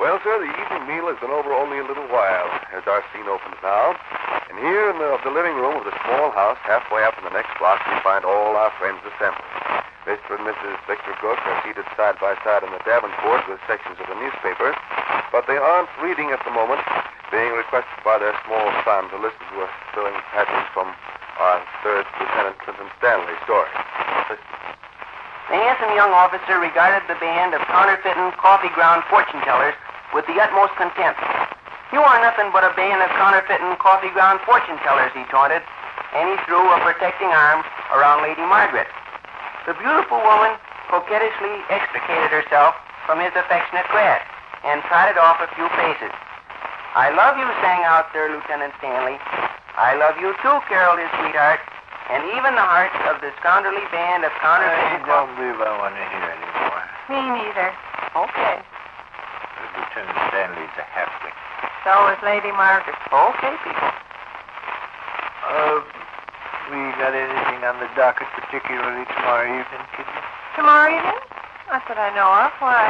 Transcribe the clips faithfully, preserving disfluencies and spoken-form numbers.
Well, sir, the evening meal has been over only a little while, as our scene opens now. And here in the, the living room of the small house, halfway up in the next block, we find all our friends assembled. Mister and Missus Victor Gook are seated side by side on the Davenport with sections of the newspaper, but they aren't reading at the moment, being requested by their small son to listen to a thrilling passage from our third Lieutenant Clinton Stanley story. Listen. The handsome young officer regarded the band of counterfeiting coffee-ground fortune-tellers with the utmost contempt. You are nothing but a band of counterfeiting coffee-ground fortune-tellers, he taunted, and he threw a protecting arm around Lady Margaret. The beautiful woman coquettishly extricated herself from his affectionate grasp and trotted off a few paces. I love you, sang out Sir Lieutenant Stanley. I love you too, caroled his sweetheart, and even the hearts of the scoundrelly band of counterfeiting... I don't believe I want to hear anymore. Me neither. Okay. Lieutenant Stanley's a halfwit. So is Lady Margaret. Okay, people. Uh, we got anything on the docket particularly tomorrow evening, Kitty? Tomorrow evening? Not that I know of. Why?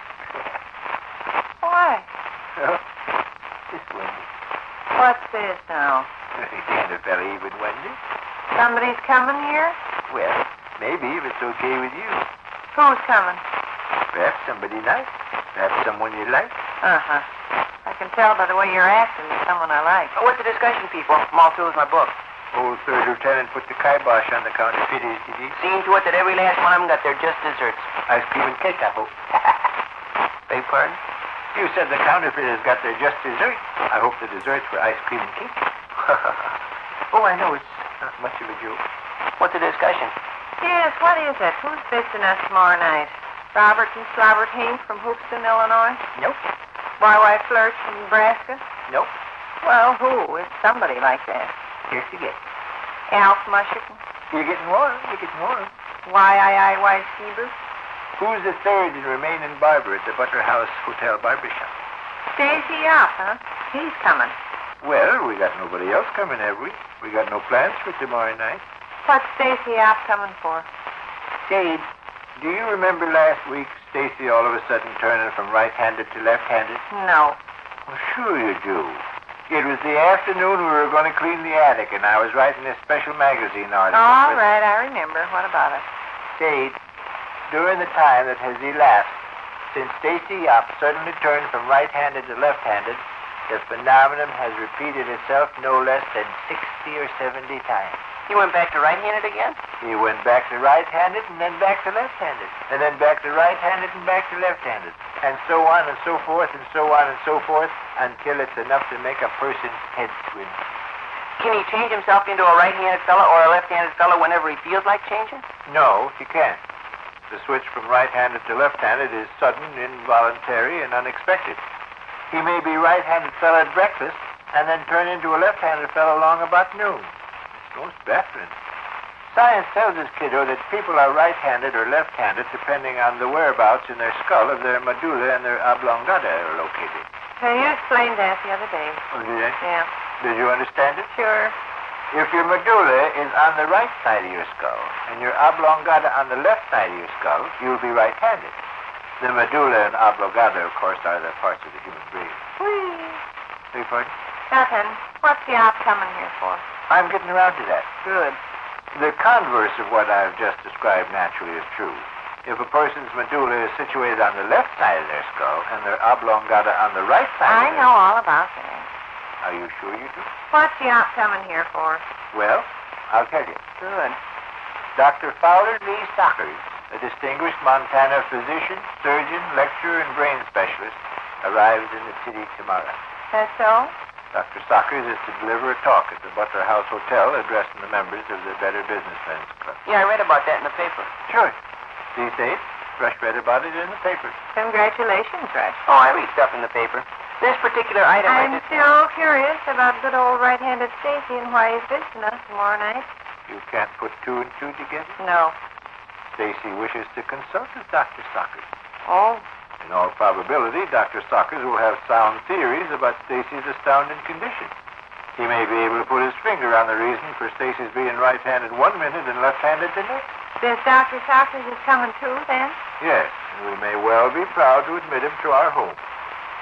Why? Oh, this Wendy. What's this now? Can't a fella even wonder? Somebody's coming here? Well, maybe if it's okay with you. Who's coming? Perhaps somebody nice. Perhaps someone you like. Uh-huh. I can tell by the way you're acting it's someone I like. Oh, what's the discussion, people? I'm all through with my book. Old third lieutenant put the kibosh on the counterfeiters, did he? Seeing to it that every last one of them got their just desserts. Ice cream and cake apple. Beg pardon? You said the counterfeiters got their just dessert. I hope the desserts were ice cream and cake. Oh, I know. It's not much of a joke. What's the discussion? Yes, what is it? Who's visiting us tomorrow night? Robert and Slobbert Haines from Hoopston, Illinois? Nope. My wife Flirts from Nebraska? Nope. Well, who? It's somebody like that. Here's you get. Alf Musherton? You're getting warm. You're getting warm. Y I I Y Stevens? Who's the third and remaining barber at the Butter House Hotel Barbershop? Stacy Yop, huh? He's coming. Well, we got nobody else coming, have we? We got no plans for tomorrow night. What's Stacy Yop coming for? Say, do you remember last week Stacy all of a sudden turning from right-handed to left-handed? No. Well, sure you do. It was the afternoon we were going to clean the attic, and I was writing a special magazine article. All right, I remember. What about it? Say, during the time that has elapsed since Stacy Yop suddenly turned from right-handed to left-handed, the phenomenon has repeated itself no less than sixty or seventy times. He went back to right-handed again? He went back to right-handed and then back to left-handed, and then back to right-handed and back to left-handed, and so on and so forth and so on and so forth until it's enough to make a person's head swim. Can he change himself into a right-handed fellow or a left-handed fellow whenever he feels like changing? No, he can't. The switch from right-handed to left-handed is sudden, involuntary, and unexpected. He may be right-handed fellow at breakfast and then turn into a left-handed fellow along about noon. It's most baffling. Science tells us, kiddo, that people are right-handed or left-handed depending on the whereabouts in their skull of their medulla and their oblongata are located. Hey, you explained that the other day. Oh, did I? Yeah. Did you understand it? Sure. If your medulla is on the right side of your skull and your oblongata on the left side of your skull, you'll be right-handed. The medulla and oblongata, of course, are the parts of the human brain. Whee! Beg pardon? Nothing. What's the op coming here for? I'm getting around to that. Good. The converse of what I've just described naturally is true. If a person's medulla is situated on the left side of their skull and their oblongata on the right side I of their know all about that. Are you sure you do? What's the op coming here for? Well, I'll tell you. Good. Doctor Fowler Lee Sockers, a distinguished Montana physician, surgeon, lecturer, and brain specialist, arrives in the city tomorrow. That's so? Doctor Sockers is to deliver a talk at the Butler House Hotel addressing the members of the Better Business Friends Club. Yeah, I read about that in the paper. Sure. These days, Rush read about it in the paper. Congratulations, Rush. Oh, I read stuff in the paper. This particular item I I'm just... still curious about good old right-handed Stacy and why he's visiting us tomorrow night. You can't put two and two together? No. Stacy wishes to consult with Doctor Sockers. Oh. In all probability, Doctor Sockers will have sound theories about Stacy's astounding condition. He may be able to put his finger on the reason for Stacy's being right-handed one minute and left-handed the next. This Doctor Sockers is coming too, then? Yes, and we may well be proud to admit him to our home.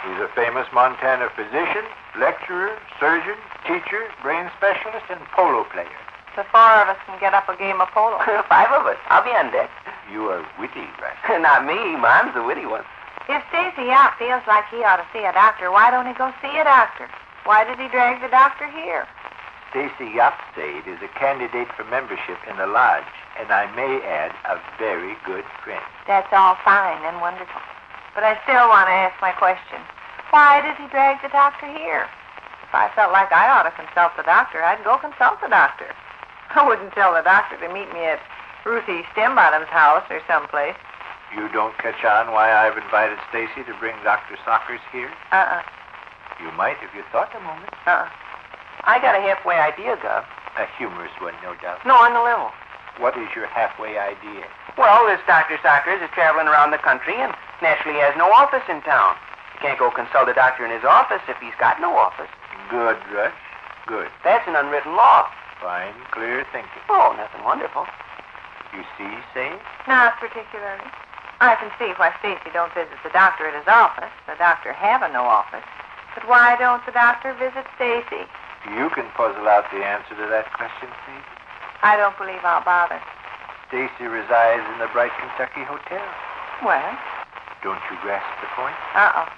He's a famous Montana physician, lecturer, surgeon, teacher, brain specialist, and polo player. The four of us can get up a game of polo. Five of us. I'll be on deck. You are witty, right? Not me. Mom's the witty one. If Stacy Yap feels like he ought to see a doctor, why don't he go see a doctor? Why did he drag the doctor here? Stacy Yapstade is a candidate for membership in the lodge, and I may add, a very good friend. That's all fine and wonderful. But I still want to ask my question. Why did he drag the doctor here? If I felt like I ought to consult the doctor, I'd go consult the doctor. I wouldn't tell the doctor to meet me at Ruthie Stembottom's house or someplace. You don't catch on why I've invited Stacy to bring Doctor Sockers here? Uh-uh. You might if you thought a moment. Uh-uh. I got a halfway idea, Gov. A humorous one, no doubt. No, on the level. What is your halfway idea? Well, this Doctor Sockers is traveling around the country and naturally has no office in town. You can't go consult a doctor in his office if he's got no office. Good, Rush. Good. That's an unwritten law. Fine, clear thinking. Oh, nothing wonderful. You see, say? Not particularly. I can see why Stacy don't visit the doctor at his office, the doctor having no office. But why don't the doctor visit Stacy? You can puzzle out the answer to that question, Stacy. I don't believe I'll bother. Stacy resides in the Bright Kentucky Hotel. Well? Don't you grasp the point? Uh-oh.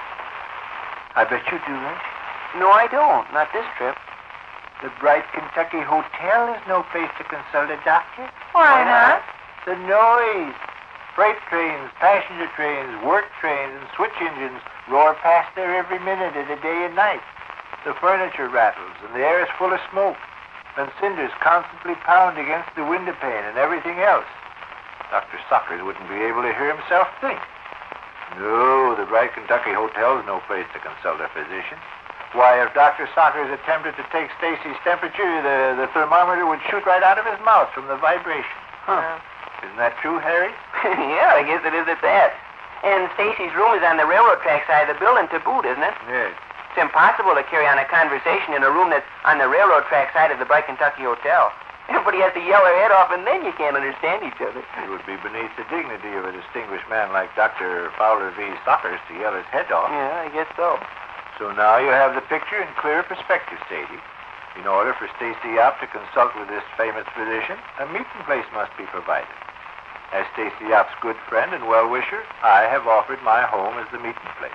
I bet you do, Rush. No, I don't. Not this trip. The Bright Kentucky Hotel is no place to consult a doctor. Why not? The noise. Freight trains, passenger trains, work trains, and switch engines roar past there every minute of the day and night. The furniture rattles, and the air is full of smoke, and cinders constantly pound against the window pane and everything else. Doctor Sockers wouldn't be able to hear himself think. No, the Bright Kentucky Hotel is no place to consult a physician. Why, if Doctor Sockers attempted to take Stacy's temperature, the, the thermometer would shoot right out of his mouth from the vibration. Huh. Isn't that true, Harry? Yeah, I guess it is at that. And Stacy's room is on the railroad track side of the building to boot, isn't it? Yes. It's impossible to carry on a conversation in a room that's on the railroad track side of the Bright Kentucky Hotel. Everybody has to yell their head off, and then you can't understand each other. It would be beneath the dignity of a distinguished man like Doctor Fowler V. Sockers to yell his head off. Yeah, I guess so. So now you have the picture in clear perspective, Sadie. In order for Stacy Yap to consult with this famous physician, a meeting place must be provided. As Stacy Yap's good friend and well-wisher, I have offered my home as the meeting place.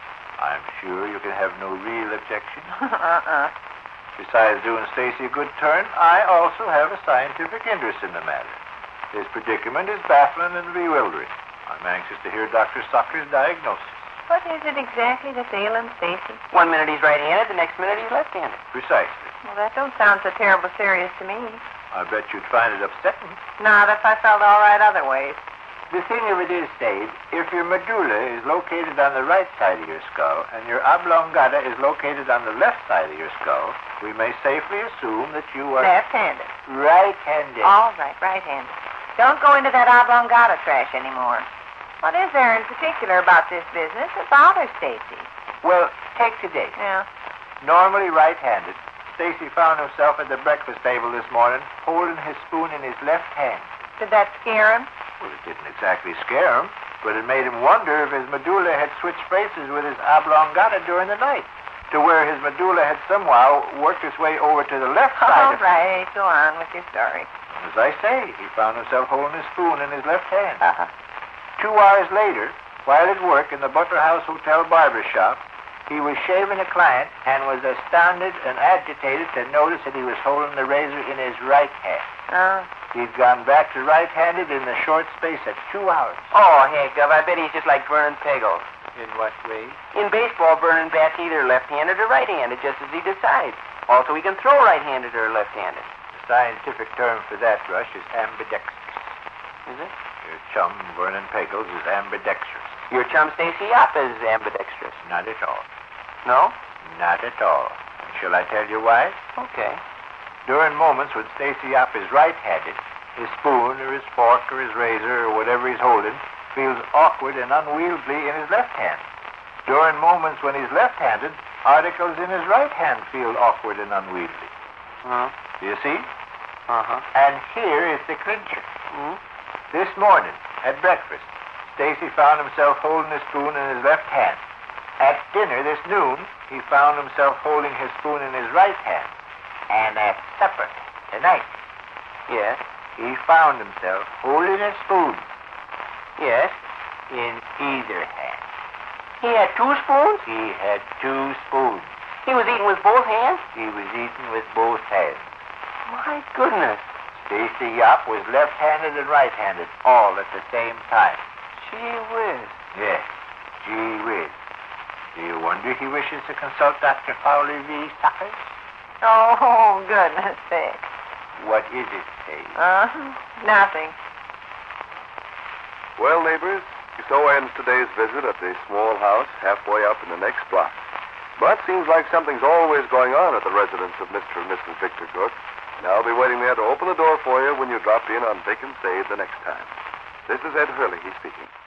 I'm sure you can have no real objection. uh-uh. Besides doing Stacy a good turn, I also have a scientific interest in the matter. His predicament is baffling and bewildering. I'm anxious to hear Doctor Sockers' diagnosis. What is it exactly that's ailing Stacy? One minute he's right-handed, the next minute he's left-handed. Precisely. Well, that don't sound so terrible serious to me. I bet you'd find it upsetting. Not if I felt all right other ways. The thing of it is, Stade, if your medulla is located on the right side of your skull and your oblongata is located on the left side of your skull, we may safely assume that you are... Left-handed. Right-handed. All right, right-handed. Don't go into that oblongata trash anymore. What is there in particular about this business that bothers Stacy? Well, take today. Yeah. Normally right-handed, Stacy found himself at the breakfast table this morning holding his spoon in his left hand. Did that scare him? Well, it didn't exactly scare him, but it made him wonder if his medulla had switched places with his oblongata during the night, to where his medulla had somehow worked its way over to the left side. All of right, go on with your story. As I say, he found himself holding his spoon in his left hand. Uh-huh. Two hours later, while at work in the Butler House Hotel barber shop, he was shaving a client and was astounded and agitated to notice that he was holding the razor in his right hand. Oh. He'd gone back to right-handed in the short space of two hours. Oh, heck, Gov, I bet he's just like Vernon Peggle. In what way? In baseball, Vernon bats either left-handed or right-handed, just as he decides. Also, he can throw right-handed or left-handed. The scientific term for that, Rush, is ambidextrous. Is it? Your chum, Vernon Pegels, is ambidextrous. Your chum Stacy Yap is ambidextrous. Not at all. No? Not at all. And shall I tell you why? Okay. During moments when Stacy Yap is right-handed, his spoon or his fork or his razor or whatever he's holding feels awkward and unwieldy in his left hand. During moments when he's left-handed, articles in his right hand feel awkward and unwieldy. Uh-huh. Do you see? Uh-huh. And here is the clincher. Mm-hmm. This morning, at breakfast, Stacy found himself holding his spoon in his left hand. At dinner this noon, he found himself holding his spoon in his right hand. And at supper tonight, Yes. he found himself holding a spoon Yes. in either hand. He had two spoons? He had two spoons. He was eating with both hands? He was eating with both hands. My goodness. Stacy Yop was left-handed and right-handed all at the same time. Gee whiz. Yes, gee whiz. Do you wonder he wishes to consult Doctor Fowler V. Suckers? Oh, goodness sake. What is it, Paige? Uh, nothing. Well, neighbors, so ends today's visit at the small house halfway up in the next block. But seems like something's always going on at the residence of Mister and Missus Victor Cook. And I'll be waiting there to open the door for you when you drop in on Vic and Save the next time. This is Ed Hurley speaking.